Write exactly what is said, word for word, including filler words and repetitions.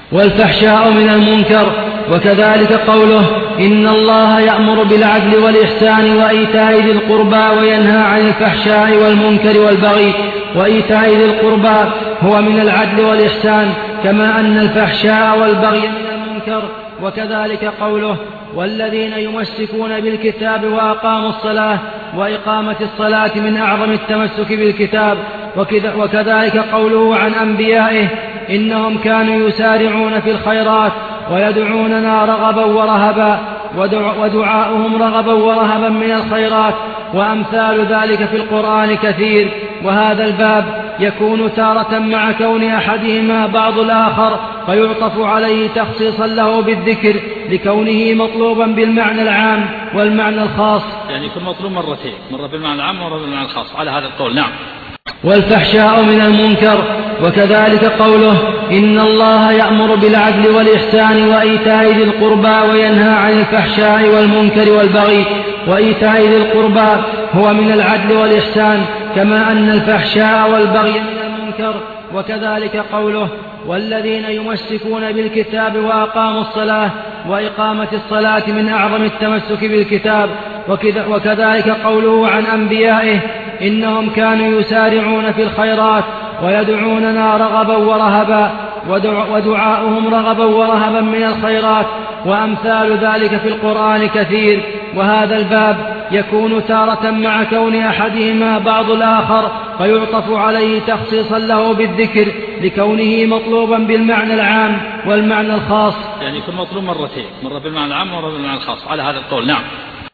والفحشاء من المنكر، وكذلك قوله إن الله يأمر بالعدل والإحسان وإيتاء ذي القربى وينهى عن الفحشاء والمنكر والبغي. وإيتاء ذي القربى هو من العدل والإحسان، كما أن الفحشاء والبغي من المنكر. وكذلك قوله والذين يمسكون بالكتاب وأقاموا الصلاة وإقامة الصلاة من أعظم التمسك بالكتاب. وكذلك قوله عن أنبيائه إنهم كانوا يسارعون في الخيرات ويدعوننا رغبا ورهبا، ودعاؤهم رغبا ورهبا من الخيرات، وأمثال ذلك في القرآن كثير. وهذا الباب يكون تارة مع كون أحدهما بعض الآخر، فيعطف عليه تخصيصا له بالذكر لكونه مطلوبا بالمعنى العام والمعنى الخاص، يعني يكون مطلوب مرتين، مرة بالمعنى العام ومرة بالمعنى الخاص على هذا القول. نعم. والفحشاء من المنكر، وكذلك قوله إن الله يأمر بالعدل والإحسان وإيتاء ذي القربى وينهى عن الفحشاء والمنكر والبغي. وإيتاء ذي القربى هو من العدل والإحسان، كما أن الفحشاء والبغي من المنكر. وكذلك قوله والذين يمسكون بالكتاب وأقاموا الصلاة وإقامة الصلاة من أعظم التمسك بالكتاب. وكذلك قوله عن أنبيائه إنهم كانوا يسارعون في الخيرات ويدعوننا رغبا ورهبا، ودعاؤهم رغبا ورهبا من الخيرات، وأمثال ذلك في القرآن كثير. وهذا الباب يكون تارة مع كون أحدهما بعض الآخر، فيعطف عليه تخصيصا له بالذكر لكونه مطلوبا بالمعنى العام والمعنى الخاص، يعني يكون مطلوب مرتين، مرة بالمعنى العام ومرة بالمعنى الخاص على هذا القول. نعم.